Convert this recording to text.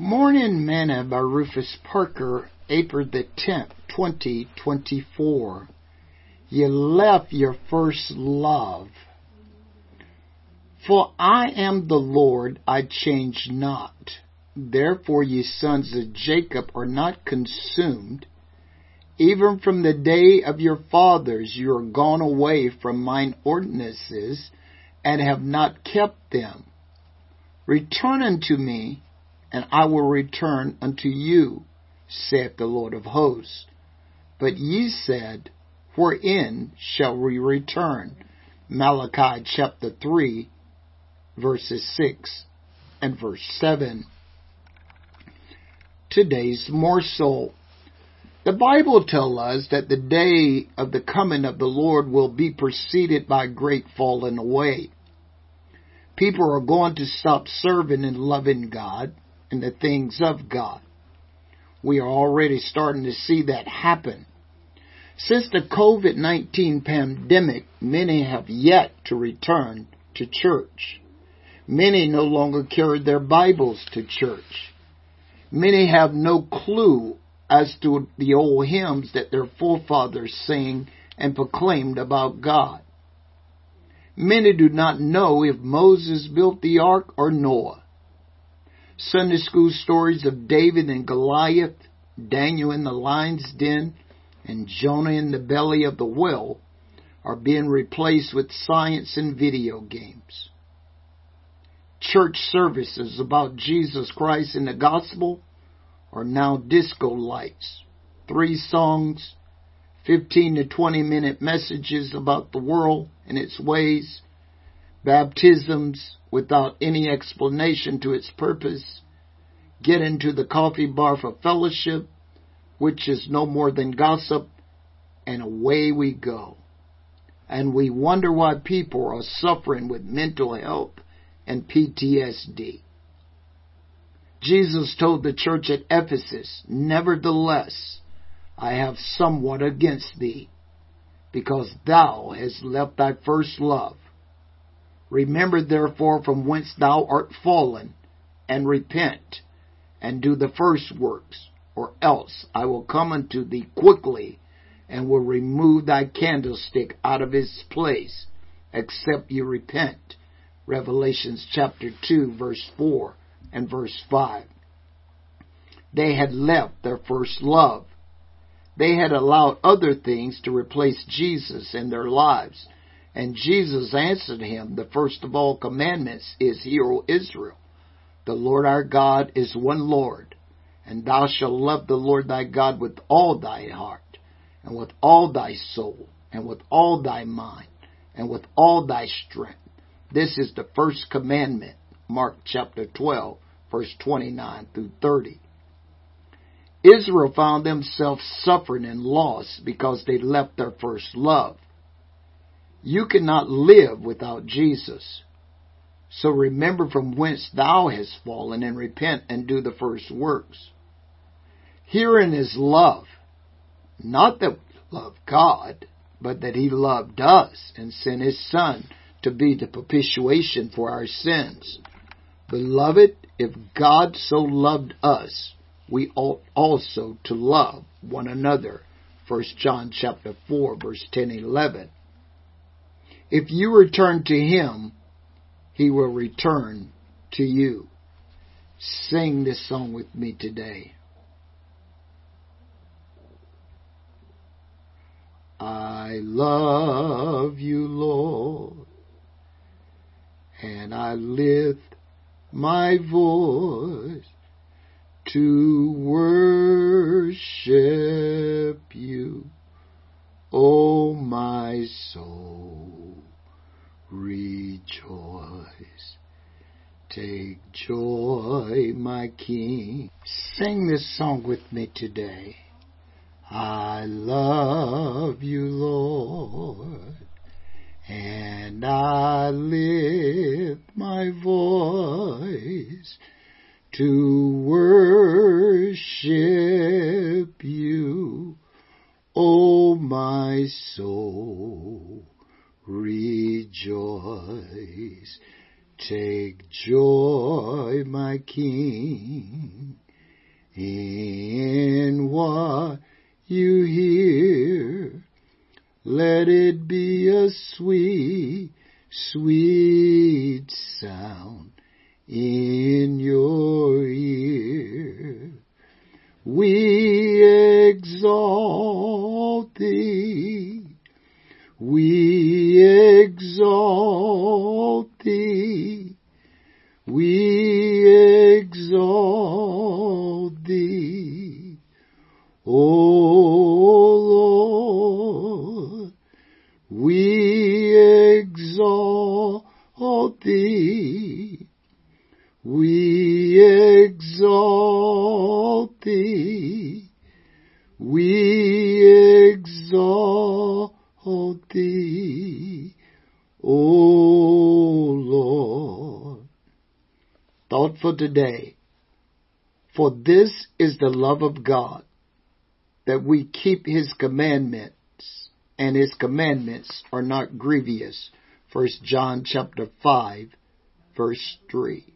Morning Manna by Rufus Parker, April the 10th, 2024. You left your first love. For I am the Lord, I change not. Therefore ye sons of Jacob are not consumed. Even from the day of your fathers you are gone away from mine ordinances, and have not kept them. Return unto me, and I will return unto you, saith the Lord of hosts. But ye said, wherein shall we return? Malachi chapter 3, verses 6 and verse 7. Today's morsel. The Bible tells us that the day of the coming of the Lord will be preceded by great falling away. People are going to stop serving and loving God and the things of God. We are already starting to see that happen. Since the COVID-19 pandemic, many have yet to return to church. Many no longer carry their Bibles to church. Many have no clue as to the old hymns that their forefathers sang and proclaimed about God. Many do not know if Moses built the ark or Noah. Sunday school stories of David and Goliath, Daniel in the lion's den, and Jonah in the belly of the whale are being replaced with science and video games. Church services about Jesus Christ and the gospel are now disco lights, 3 songs, 15 to 20 minute messages about the world and its ways, baptisms without any explanation to its purpose, get into the coffee bar for fellowship, which is no more than gossip, and away we go. And we wonder why people are suffering with mental health and PTSD. Jesus told the church at Ephesus, nevertheless, I have somewhat against thee, because thou hast left thy first love. Remember therefore from whence thou art fallen, and repent, and do the first works, or else I will come unto thee quickly, and will remove thy candlestick out of its place, except you repent. Revelations chapter 2, verse 4 and verse 5. They had left their first love. They had allowed other things to replace Jesus in their lives. And Jesus answered him, the first of all commandments is, Hear, O Israel, the Lord our God is one Lord, and thou shalt love the Lord thy God with all thy heart, and with all thy soul, and with all thy mind, and with all thy strength. This is the first commandment, Mark chapter 12, verse 29 through 30. Israel found themselves suffering and lost because they left their first love. You cannot live without Jesus. So remember from whence thou hast fallen, and repent and do the first works. Herein is love, not that we love God, but that he loved us and sent his Son to be the propitiation for our sins. Beloved, if God so loved us, we ought also to love one another. 1 John chapter 4, verse 10 and 11. If you return to him, he will return to you. Sing this song with me today. I love you, Lord, and I lift my voice to worship you. O my soul, rejoice. Take joy, my King. Sing this song with me today. I love you, Lord, and I lift my voice to worship you. O my soul, rejoice. Take joy, my King, in what you hear. Let it be a sweet, sweet sound in your ear. We exalt thee. We exalt thee. We exalt thee. O Lord, we exalt thee. We exalt thee. We exalt thee, O Lord. Thought for today. For this is the love of God, that we keep His commandments, and His commandments are not grievous. 1 John chapter 5, verse 3.